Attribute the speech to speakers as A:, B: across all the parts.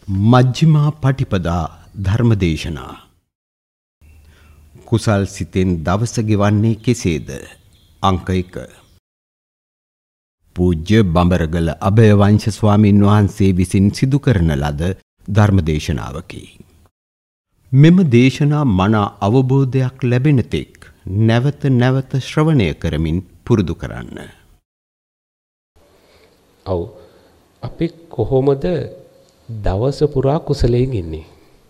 A: මජ්ක්‍ධිමා පටිපදා ධර්මදේශනා. කුසල් සිතෙන් දවස ගෙවන්නේ කෙසේද? අංක 1. පූජ්‍ය බඹරගල අභයවංශ ස්වාමීන් වහන්සේ විසින් සිදු කරන ලද ධර්මදේශනාවකි. මෙම දේශනා මනා අවබෝධයක් ලැබෙන තෙක් නැවත නැවත ශ්‍රවණය කරමින් පුරුදු කරන්න.
B: ඔව්, අපි කොහොමද දවස පුරා කුසලයෙන් ඉන්නේ?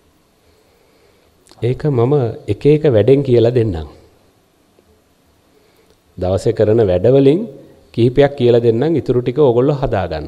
B: ඒක මම එක එක වැඩෙන් කියලා දෙන්නම්. දවසේ කරන වැඩවලින් කිහිපයක් කියලා දෙන්නම්, ඊටු ටික ඕගොල්ලෝ හදාගන්න.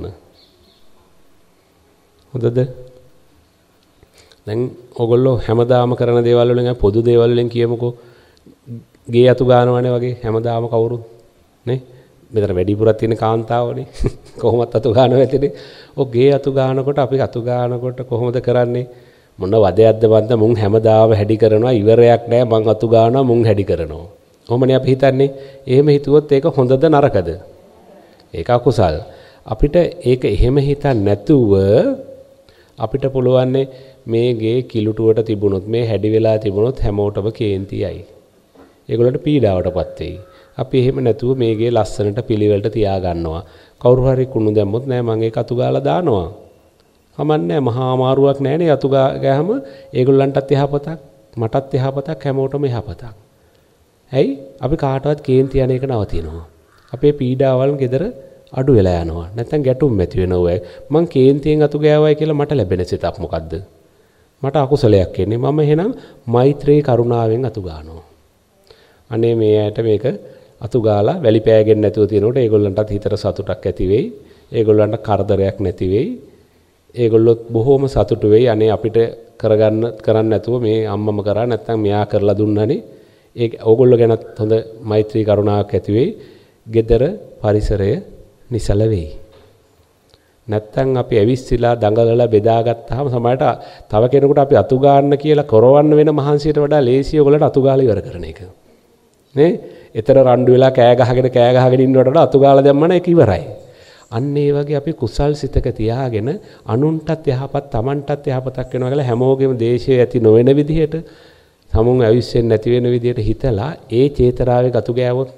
B: හොඳද? දැන් ඕගොල්ලෝ හැමදාම කරන දේවල් වලින් පොදු දේවල් වලින් කියමුකෝ. ගේ අතු ගන්නවනේ වගේ හැමදාම කවුරුත් නේ? මෙතන වැඩිපුරක් තියෙන කාන්තාවනේ. කොහොමත් අතු ගන්නව ඇතිනේ. ඔය ගේ අතු ගන්නකොට අපි අතු ගන්නකොට කොහොමද කරන්නේ? මොන වදයක්ද බන්ද මුන් හැමදාම හැඩි කරනවා, ඉවරයක් නැහැ. මං අතු ගන්නවා, මුන් හැඩි කරනවා. කොහොමනේ අපි හිතන්නේ? එහෙම හිතුවොත් ඒක හොඳද නරකද? ඒක අකුසල්. අපිට ඒක එහෙම හිතන්න නැතුව අපිට පුළුවන් මේ ගේ කිලුටුවට තිබුණොත්, මේ හැඩි වෙලා තිබුණොත් හැමෝටම කේන්තියයි. ඒගොල්ලන්ට පීඩාවටපත් වෙයි. අපි එහෙම නැතුව මේගේ ලස්සනට පිළිවෙලට තියා ගන්නවා. කවුරු හරි කුණු දැම්මොත් නෑ මම ඒක අතු ගාලා දානවා. කමන්නේ මහා අමාරුවක් නෑනේ අතු ගෑහම ඒගොල්ලන්ටත් යහපතක්, මටත් යහපතක්, හැමෝටම යහපතක්. ඇයි? අපි කාටවත් කේන්ති යන එක නවතිනවා. අපේ පීඩාවල් ගෙදර අඩු වෙලා යනවා. නැත්තම් ගැටුම් ඇති වෙනවා. මං කේන්තියෙන් අතු ගෑවයි කියලා මට ලැබෙන සිතක් මොකද්ද? මට අකුසලයක් එන්නේ. මම එහෙනම් මෛත්‍රී කරුණාවෙන් අතු ගන්නවා. අනේ මේ ඇයට මේක අතු ගාලා වැලි පෑගෙන්නේ නැතුව තියෙනකොට ඒගොල්ලන්ටත් හිතට සතුටක් ඇති වෙයි. ඒගොල්ලන්ට කරදරයක් නැති වෙයි. ඒගොල්ලොත් බොහොම සතුටු වෙයි. අනේ අපිට කරන්න නැතුව මේ අම්මම කරා නැත්නම් මෙයා කරලා දුන්නනේ. ඒක ඕගොල්ලෝ ගැනත් හොඳ මෛත්‍රී කරුණාවක් ඇති වෙයි. gedara පරිසරය නිසල වෙයි. නැත්නම් අපි ඇවිස්සලා දඟලලා බෙදාගත්තාම සමහරට තව කෙනෙකුට අපි අතු ගන්න කියලා කරවන්න වෙන මහන්සියට වඩා ලේසිය ඔයගොල්ලන්ට අතු ගාලා ඉවර කරන එක. නේ? එතන රණ්ඩු වෙලා කෑ ගහගෙන ඉන්නවට වඩා අතු ගාලා දැම්මම ඒක ඉවරයි. අන්න ඒ වගේ අපි කුසල් සිතක තියාගෙන අනුන්ටත් යහපත්, Tamanටත් යහපතක් වෙනවා කියලා හැමෝගෙම දේශයේ ඇති නොවන විදිහට, සමුන් අවිස්සෙන් නැති වෙන විදිහට හිතලා ඒ චේතනාවේ ගතු ගෑවොත්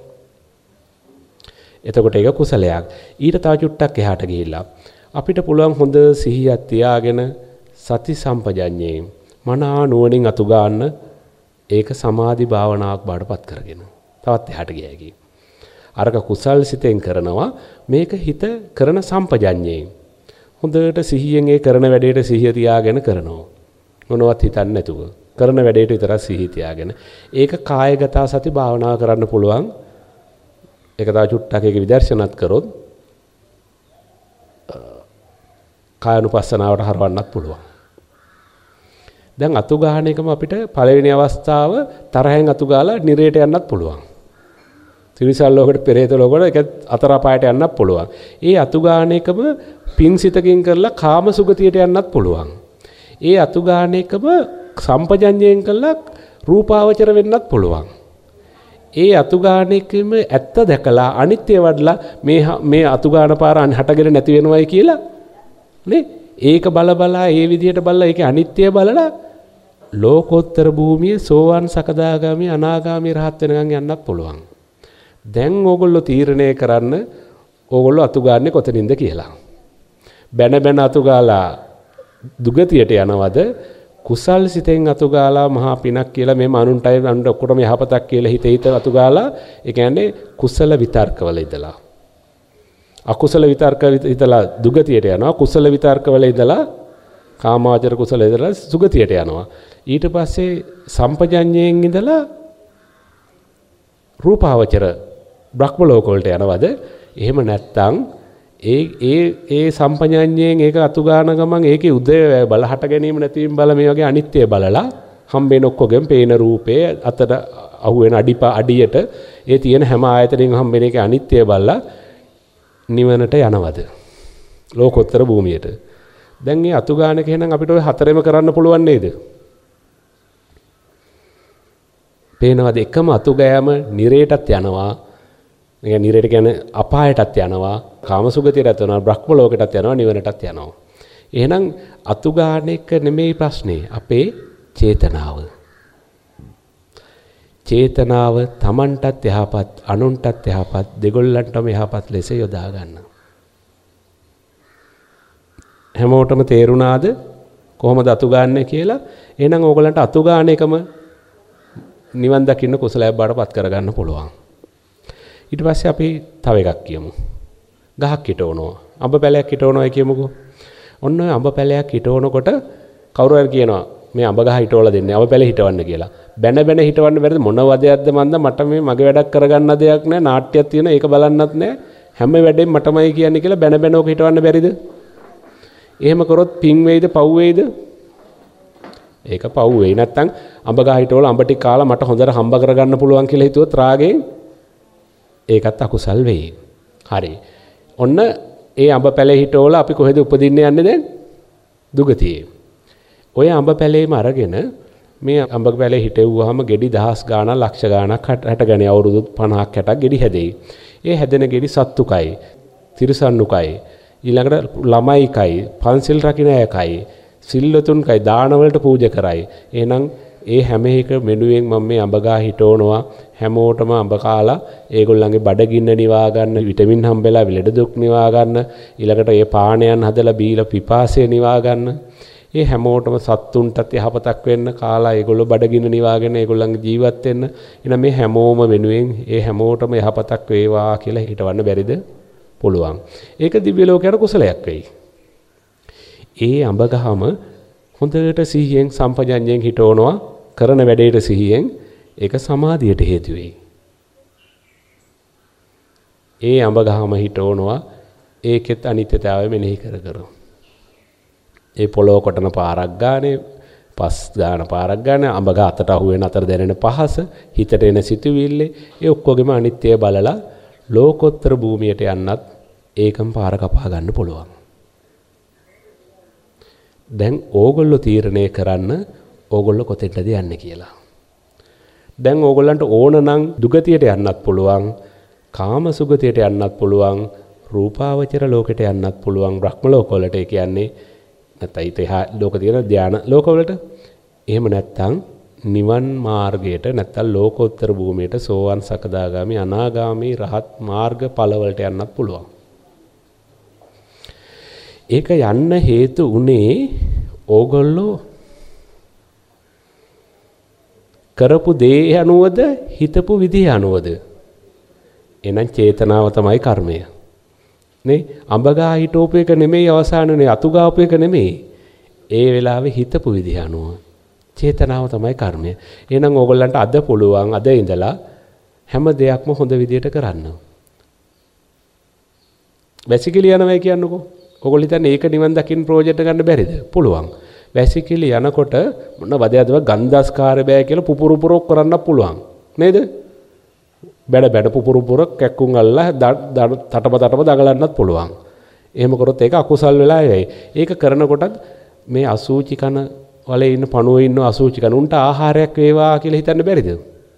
B: එතකොට ඒක කුසලයක්. ඊට තව චුට්ටක් එහාට ගිහිල්ලා අපිට පුළුවන් හොඳ සිහියක් තියාගෙන සති සම්පජඤ්ඤයෙන් මනා නුවණින් අතු ගන්න, ඒක සමාධි භාවනාවක් බාටපත් කරගෙන තවත් එහාට ගියයි. අරක කුසල් සිතෙන් කරනවා, මේක හිත කරන සම්පජඤ්ඤයෙන් හොඳට සිහියෙන් ඒ කරන වැඩේට සිහිය තියාගෙන කරනවා. මොනවත් හිතන්නේ නැතුව කරන වැඩේට විතරක් සිහිය තියාගෙන. ඒක කායගත සති භාවනාව කරන්න පුළුවන්. ඒක තව චුට්ටක් ඒක විදර්ශනාත් කරොත් කායනුපස්සනාවට හරවන්නත් පුළුවන්. දැන් අතු ගහන එකම අපිට පළවෙනි අවස්ථාව තරහෙන් අතු ගාලා නිරේට යන්නත් පුළුවන්. තිරිසන් ලෝකෙට, පෙරේත ලෝකෙට ඒක අතර අපායට යන්නත් පුළුවන්. ඒ අතු ගාන එකම පින්සිතකින් කරලා කාම සුගතියට යන්නත් පුළුවන්. ඒ අතු ගාන එකම සම්පජඤ්ඤයෙන් කරලා රූපාවචර වෙන්නත් පුළුවන්. ඒ අතු ගාන එකම ඇත්ත දැකලා අනිත්‍ය වඩලා මේ අතු ගාන පාර හටගෙන නැති වෙනවයි කියලා නේ? ඒක බලා ඒ විදිහට බලලා ඒකේ අනිත්‍ය බලලා ලෝකෝත්තර භූමියේ සෝවාන් සකදාගාමි අනාගාමි රහත් වෙනකන් යන්නත් පුළුවන්. දැන් ඕගොල්ලෝ තීරණය කරන්න ඕගොල්ලෝ අතු ගාන්නේ කොතනින්ද කියලා. බැන අතු ගාලා දුගතියට යනවද? කුසල් සිතෙන් අතු ගාලා මහා පිනක් කියලා මේ අනුන්ටයි අනුන්ට ඔක්කොටම යහපතක් කියලා හිත අතු ගාලා, ඒ කියන්නේ කුසල විතර්කවල ඉඳලා අකුසල විතර්ක ඉඳලා දුගතියට යනවා. කුසල විතර්කවල ඉඳලා කාමාවචර කුසල ඉඳලා සුගතියට යනවා. ඊට පස්සේ සම්පජඤ්ඤයෙන් ඉඳලා රූපාවචර බ්‍රහ්ම ලෝක වලට යනවද? එහෙම නැත්නම් ඒ සම්පජඤ්ඤයෙන් ඒක අතු ගාන ගමන් ඒකේ උදේ බල හට ගැනීම නැතිවීම බල මේ වගේ අනිත්‍ය බලලා හම්බෙන ඔක්කොගෙන් පේන රූපේ අතට අහුවෙන අඩියට ඒ තියෙන හැම ආයතනෙන් හම්බෙන එකේ අනිත්‍ය බලලා නිවනට යනවද? ලෝකෝත්තර භූමියට. දැන් මේ අතු ගානක එහෙනම් අපිට ඔය හතරෙම කරන්න පුළුවන් නේද? පේනවාද? එකම අතු ගෑම නිරේටත් යනවා. මේ නිරේට කියන්නේ අපායටත් යනවා, කාමසුගතියටත් යනවා, බ්‍රහ්ම ලෝකයටත් යනවා, නිවනටත් යනවා. එහෙනම් අතු ගන්න එක නෙමෙයි ප්‍රශ්නේ. අපේ චේතනාව. චේතනාව Tamanටත් යහපත්, අනුන්ටත් යහපත්, දෙගොල්ලන්ටම යහපත් ලෙස යොදා ගන්න. හැමෝටම තේරුණාද කොහොමද අතු ගන්න කියලා? එහෙනම් ඕගලන්ට අතු ගන්න එකම නිවන් දකින්න කුසලයක් බාටපත් කරගන්න පුළුවන්. ඊට පස්සේ අපි තව එකක් කියමු. ගහක් හිටවනවා. අඹ පැලයක් හිටවනවා කියමුකෝ. ඔන්න ඔය අඹ පැලයක් හිටවනකොට කවුරු හරි කියනවා මේ අඹ ගහ හිටවලා දෙන්නේ අඹ පැලේ හිටවන්න කියලා. බැන බැන හිටවන්න බැරිද? මොන වදයක්ද මන්ද? මට මේ මගේ වැඩක් කරගන්න දෙයක් නැහැ. නාට්‍යයක් තියෙනවා ඒක බලන්නත් නැහැ. හැම වැඩෙම මටමයි කියන්නේ කියලා බැන බැන ඕක හිටවන්න බැරිද? එහෙම කරොත් පිං වේද පව් වේද? ඒක පව් වෙයි. නැත්තම් අඹ ගහ හිටවලා අඹ ටික කාලා මට හොඳට හම්බ කරගන්න පුළුවන් කියලා හිතුවොත් රාගයෙන් ඒකත් අකුසල් වෙයි. හරි. ඔන්න ඒ අඹ පැලේ හිටවලා අපි කොහෙද උපදින්න යන්නේ දැන්? දුගතියේ. ඔය අඹ පැලේම අරගෙන මේ අඹ පැලේ හිටෙව්වහම ගෙඩි දහස් ගාණක් ලක්ෂ ගාණක් හැටගෙන අවුරුදු 50ක් 60ක් ගෙඩි හැදෙයි. ඒ හැදෙන ගෙඩි සත්තුකයි, තිරිසන්නුකයි, ඊළඟට ළමයිකයි, පන්සිල් රකින්න අයකයි, සිල්වතුන්කයි, දානවලට පූජා කරයි. එහෙනම් ඒ හැම එක මෙනුවෙන් මම මේ අඹ ගහ හිටවනවා. හැමෝටම අඹ කාලා ඒගොල්ලන්ගේ බඩගින්න නිවා ගන්න, විටමින් හම්බෙලා ලෙඩ දුක් නිවා ගන්න, ඊළඟට ඒ පානයන් හදලා බීලා පිපාසය නිවා ගන්න. ඒ හැමෝටම සත්තුන්ටත් යහපතක් වෙන්න කාලා ඒගොල්ලෝ බඩගින්න නිවාගෙන ඒගොල්ලන්ගේ ජීවත් වෙන්න. එහෙනම් මේ හැමෝම වෙනුවෙන් ඒ හැමෝටම යහපතක් වේවා කියලා හිතවන්න බැරිද? පුළුවන්. ඒක දිව්‍ය ලෝකයට කුසලයක් වෙයි. ඒ අඹ ගහම හොඳට සිහියෙන් සම්පජඤ්ඤයෙන් හිටවනවා, කරන වැඩේට සිහියෙන්. ඒක සමාධියට හේතු වෙයි. ඒ අඹ ගහම හිටවනවා, ඒකෙත් අනිත්‍යතාවය මෙනෙහි කර කර. ඒ පොළොව කොටන පාරක් ගානේ, පස් ගාන පාරක් ගානේ, අඹ ගහ අතට අහු වෙන අතර දැනෙන පහස, හිතට එන සිතුවිල්ල, ඒ ඔක්කොගෙම අනිත්‍යය බලලා ලෝකෝත්තර භූමියට යන්නත් ඒකම පාර කපා ගන්න පුළුවන්. දැන් ඕගොල්ලෝ තීරණය කරන්න ඕගොල්ලෝ කොතෙන්ද යන්නේ කියලා. දැන් ඕගොල්ලන්ට ඕන නම් දුගතියට යන්නත් පුළුවන්, කාම සුගතියට යන්නත් පුළුවන්, රූපාවචර ලෝකයට යන්නත් පුළුවන්, බ්‍රහ්ම ලෝකවලට. ඒ කියන්නේ නැත්නම් ඊට එහා ලෝක තියෙන ධාන ලෝකවලට. එහෙම නැත්නම් නිවන් මාර්ගයට නැත්නම් ලෝකෝත්තර භූමියට, සෝවන් සකදාගාමි අනාගාමි රහත් මාර්ග ඵලවලට යන්නත් පුළුවන්. ඒක යන්න හේතු උනේ ඕගොල්ලෝ කරපු දේ අනුවද, හිතපු විදිහ අනුවද? එහෙනම් චේතනාව තමයි කර්මය. නේ අඹ ගහ හිටෝප එක නෙමෙයි අවසානනේ, අතු ගාපු එක නෙමෙයි. ඒ වෙලාවේ හිතපු විදිහ අනුව චේතනාව තමයි කර්මය. එහෙනම් ඕගොල්ලන්ට අද පුළුවන් අද ඉඳලා හැම දෙයක්ම හොඳ විදිහට කරන්න. වැසිකිලි යනවා කියන්නකෝ. ඕගොල්ලෝ හිතන්නේ ඒක නිවන් දකින්න ප්‍රොජෙක්ට් ගන්න බැරිද? පුළුවන්. වැසිකිලි යනකොට මොන වදයක්ද ගන්ධස්කාර බෑ කියලා පුපුරු පුරක් කරන්න පුළුවන්. නේද? බැඩ පුපුරු පුරක් කැක්කුම් අල්ලලා තටම දඟලන්නත් පුළුවන්. එහෙම කරොත් ඒක අකුසල් වෙලා යයි. ඒක කරනකොටත් මේ අසූචි කන වලේ ඉන්න පණුවේ ඉන්න අසූචි කන උන්ට ආහාරයක් වේවා කියලා හිතන්න බැරිද?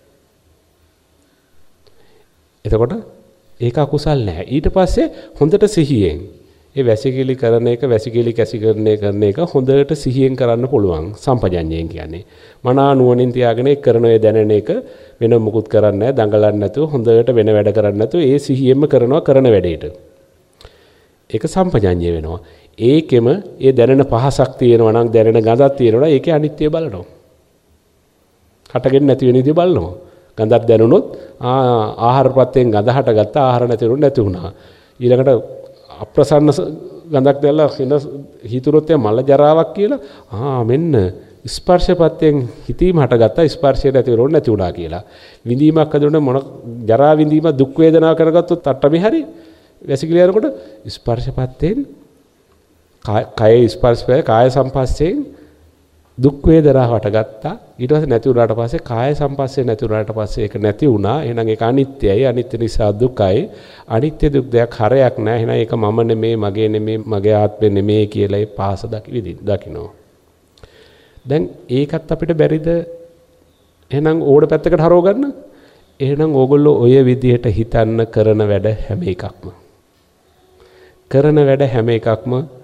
B: එතකොට ඒක අකුසල් නැහැ. ඊට පස්සේ හොඳට සිහියෙන් ඒ වැසිකිලි කරන එක, වැසිකිලි කැසිකරණය කරන එක හොඳට සිහියෙන් කරන්න පුළුවන්. සම්පජඤ්ඤයෙන් කියන්නේ මනා නුවණින් තියාගෙන ඒ කරන ඒ දැනෙන එක වෙන මුකුත් කරන්නේ නැහැ, දඟලන්නේ නැතුව හොඳට වෙන වැඩ කරන්නේ නැතුව ඒ සිහියෙන්ම කරනවා කරන වැඩේට. ඒක සම්පජඤ්ඤය වෙනවා. ඒකෙම ඒ දැනෙන පහසක් තියෙනවා නම්, දැනෙන ගඳක් තියෙනවා නම් ඒකේ අනිත්‍ය බලනවා. හටගෙන නැති වෙන විදිහ බලනවා. ගඳක් දැනුනොත් ආහාරපත්යෙන් ගඳ හටගත්තා, ආහාර නැති වුණොත් නැති වුණා. ඊළඟට අප්‍රසන්න ගඳක් දැල්ලා හිතුනොත් මල ජරාවක් කියලා මෙන්න ස්පර්ශපත්යෙන් හිතීම හටගත්තා, ස්පර්ශය නැති වුණොත් නැති වුණා කියලා. විඳීමක් හදුනොත් මොන ජරා විඳීම දුක් වේදනාව කරගත්තොත් අට්ටමේ හරි වැසිකිලි යනකොට ස්පර්ශපත්යෙන් කාය ස්පර්ශය, කාය සම්පස්යෙන් දුක් වේදනාව හටගත්තා. ඊට පස්සේ නැති වුණාට පස්සේ කාය සම්පස්සේ නැති වුණාට පස්සේ ඒක නැති වුණා. එහෙනම් ඒක අනිත්‍යයි. අනිත්‍ය නිසා දුකයි. අනිත්‍ය දුක් දෙයක් හරයක් නැහැ. එහෙනම් ඒක මම නෙමේ, මගේ නෙමේ, මගේ ආත්මෙ නෙමේ කියලා ඒ පාස දකිනවා. දැන් ඒකත් අපිට බැරිද? එහෙනම් ඕඩ පැත්තකට හරව ගන්න. එහෙනම් ඕගොල්ලෝ ඔය විදිහට හිතන්න කරන වැඩ හැම එකක්ම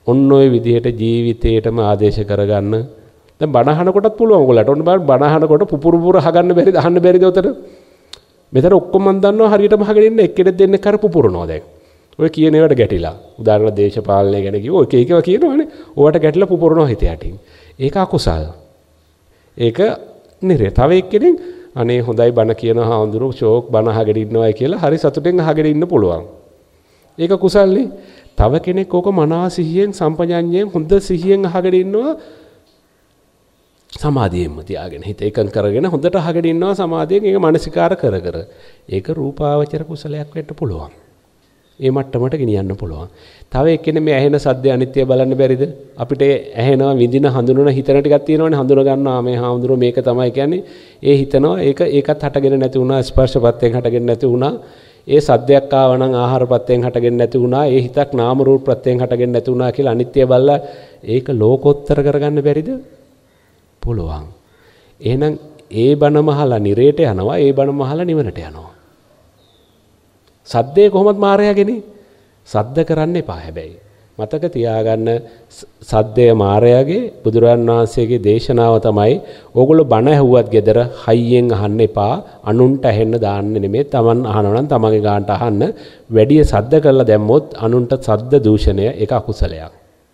B: ඔන්න ඔය විදිහට ජීවිතේටම ආදේශ කරගන්න. දැන් බණ අහනකොටත් පුළුවන් ඔයගොල්ලන්ට. ඔන්න බලන්න බණ අහනකොට පුපුරු පුපුර අහගන්න බැරිද? අහන්න බැරිද උතන? මෙතන ඔක්කොම මන් දන්නවා හරියටම අහගෙන ඉන්න එක්කෙනෙක් දෙන්නෙක් කර පුපුරනවා දැන්. ඔය කියන ඒවාට ගැටිලා. උදාහරණ දේශපාලනය ගැන කිව්ව ඔය එක එකව කියනවනේ. ඕවට ගැටිලා පුපුරනවා හිත යටින්. ඒක අකුසල්. ඒක නිරේ. තව එක්කෙනෙක් අනේ හොඳයි බණ කියන හාමුදුරුවෝ ෂෝක් බණ අහගෙන ඉන්නවයි කියලා හරි සතුටෙන් අහගෙන ඉන්න පුළුවන්. ඒක කුසල්නේ. තව කෙනෙක් ඕක මනා සිහියෙන් සම්පජඤ්ඤයෙන් හොඳ සිහියෙන් අහගෙන ඉන්නවා සමාධියෙන්ම තියාගෙන හිත එකඟ කරගෙන හොඳට අහගෙන ඉන්නවා සමාධියෙන් ඒක මානසිකාර කර කර. ඒක රූපාවචර කුසලයක් වෙන්න පුළුවන්. ඒ මට්ටමට ගෙනියන්න පුළුවන්. තව එක්කෙනෙක් මේ ඇහෙන සද්ද අනිත්‍ය බලන්න බැරිද? අපිට ඇහෙනවා විඳින හඳුනන හිතන ටිකක් තියෙනවනේ හඳුන ගන්නවා මේ හාමුදුරුවෝ මේක තමයි කියන්නේ. ඒ හිතනවා ඒකත් හටගෙන නැති වුණා ස්පර්ශපත්යෙන් හටගෙන නැති වුණා. ඒ සද්දයක් ආවනම් ආහාරපත්යෙන් හටගෙන නැති වුණා. ඒ හිතක් නාම රූප ප්‍රත්‍යයෙන් හටගෙන නැති වුණා කියලා අනිත්‍ය බලලා ඒක ලෝකෝත්තර කරගන්න බැරිද? පුළුවන්. එහෙනම් ඒ බණ මහලා නිරේට යනවා. ඒ බණ මහලා නිවනට යනවා. සද්දේ කොහොමද මායයාගේනේ? සද්ද කරන්න එපා හැබැයි. මතක තියාගන්න සද්දය මායයාගේ බුදුරජාන් වහන්සේගේ දේශනාව තමයි ඕගොල්ලෝ බණ ඇහුවත් gedara හයියෙන් අහන්න එපා. අනුන්ට ඇහෙන්න දාන්න නෙමෙයි. Taman අහනවා නම් තමන්ගේ ගානට අහන්න. වැඩි සද්ද කරලා දැම්මොත් අනුන්ට සද්ද දූෂණය ඒක අකුසලයක්.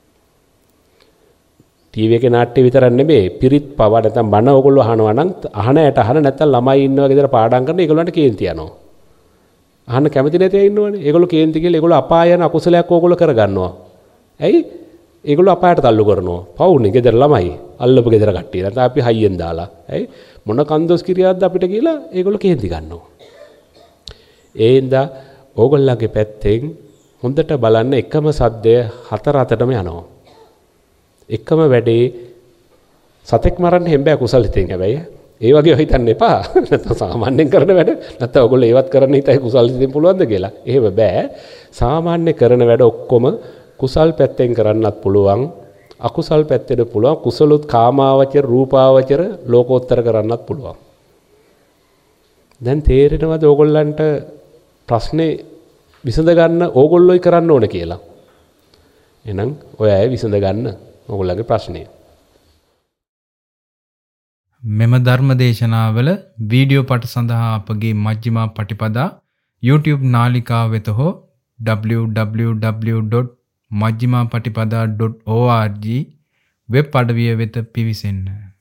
B: ටීවී එකේ නාට්‍ය විතරක් නෙමෙයි පිරිත් පව නැත්නම් බණ ඕගොල්ලෝ අහනවා නම් අහන ඇට අහන නැත්නම් ළමයි ඉන්නවා gedara පාඩම් කරන ඒගොල්ලන්ට කේන්ති යනවා. අහන්න කැමති නැති අය ඉන්නවනේ. ඒගොල්ලෝ කේන්ති කියලා ඒගොල්ලෝ අපාය යන අකුසලයක් ඕගොල්ලෝ කරගන්නවා. ඇයි? ඒගොල්ලෝ අපායට තල්ලු කරනවා. පවුනේ ගෙදර ළමයි. අල්ලපු ගෙදර කට්ටිය. නැත්නම් අපි හයියෙන් දාලා. ඇයි? මොන කන්දොස් කිරියක්ද අපිට කියලා ඒගොල්ලෝ කේන්ති ගන්නවා. ඒ හින්දා ඕගොල්ලන්ගේ පැත්තෙන් හොඳට බලන්න එකම සද්දය හතර අතටම යනවා. එකම වැඩේ සතෙක් මරන්න හෙම්බෑ කුසල හිතෙන් හැබැයි ඒ වගේ හිතන්න එපා. නැත්නම් සාමාන්‍යයෙන් කරන වැඩ නැත්නම් ඔයගොල්ලෝ ඒවත් කරන්න හිතයි කුසල් හිතෙන් පුළුවන්ද කියලා. එහෙම බෑ. සාමාන්‍ය කරන වැඩ ඔක්කොම කුසල් පැත්තෙන් කරන්නත් පුළුවන්. අකුසල් පැත්තෙන් පුළුවන්. කුසලොත් කාමාවචර, රූපාවචර, ලෝකෝත්තර කරන්නත් පුළුවන්. දැන් තේරෙනවද ඕගොල්ලන්ට ප්‍රශ්නේ විසඳ ගන්න ඕගොල්ලෝයි කරන්න ඕන කියලා? එහෙනම් ඔය අය විසඳ ගන්න ඕගොල්ලන්ගේ ප්‍රශ්නේ.
C: මෙම ධර්ම දේශනාවල වීඩියෝ පට සඳහා අපගේ මජ්ක්‍ධිමා පටිපදා YouTube නාලිකාව වෙත හෝ www.majjhimapatipada.org වෙබ් අඩවිය වෙත පිවිසෙන්න.